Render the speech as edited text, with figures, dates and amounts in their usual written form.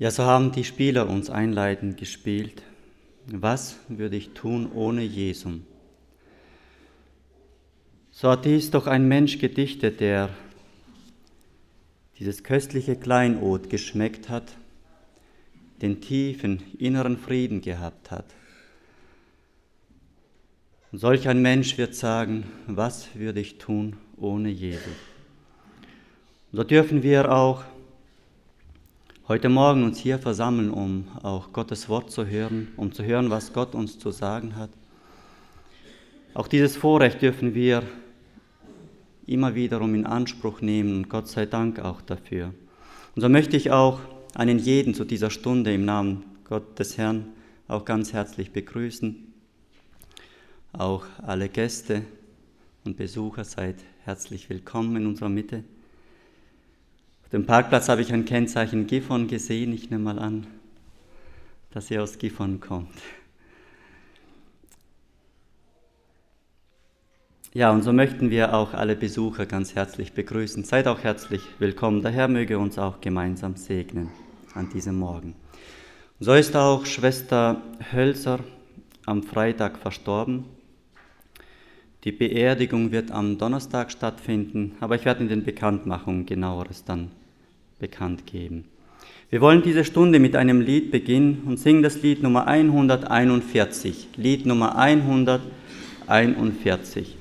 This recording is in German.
Ja, so haben die Spieler uns einleitend gespielt. Was würde ich tun ohne Jesum? So hat dies doch ein Mensch gedichtet, der dieses köstliche Kleinod geschmeckt hat, den tiefen inneren Frieden gehabt hat. Und solch ein Mensch wird sagen, was würde ich tun ohne Jesus? Und so dürfen wir auch heute Morgen uns hier versammeln, um auch Gottes Wort zu hören, um zu hören, was Gott uns zu sagen hat. Auch dieses Vorrecht dürfen wir immer wiederum in Anspruch nehmen und Gott sei Dank auch dafür. Und so möchte ich auch einen jeden zu dieser Stunde im Namen Gott des Herrn auch ganz herzlich begrüßen. Auch alle Gäste und Besucher seid herzlich willkommen in unserer Mitte. Auf dem Parkplatz habe ich ein Kennzeichen Gifhorn gesehen. Ich nehme mal an, dass ihr aus Gifhorn kommt. Ja, und so möchten wir auch alle Besucher ganz herzlich begrüßen. Seid auch herzlich willkommen. Der Herr möge uns auch gemeinsam segnen an diesem Morgen. Und so ist auch Schwester Hölzer am Freitag verstorben. Die Beerdigung wird am Donnerstag stattfinden, aber ich werde in den Bekanntmachungen genaueres dann bekannt geben. Wir wollen diese Stunde mit einem Lied beginnen und singen das Lied Nummer 141. Lied Nummer 141.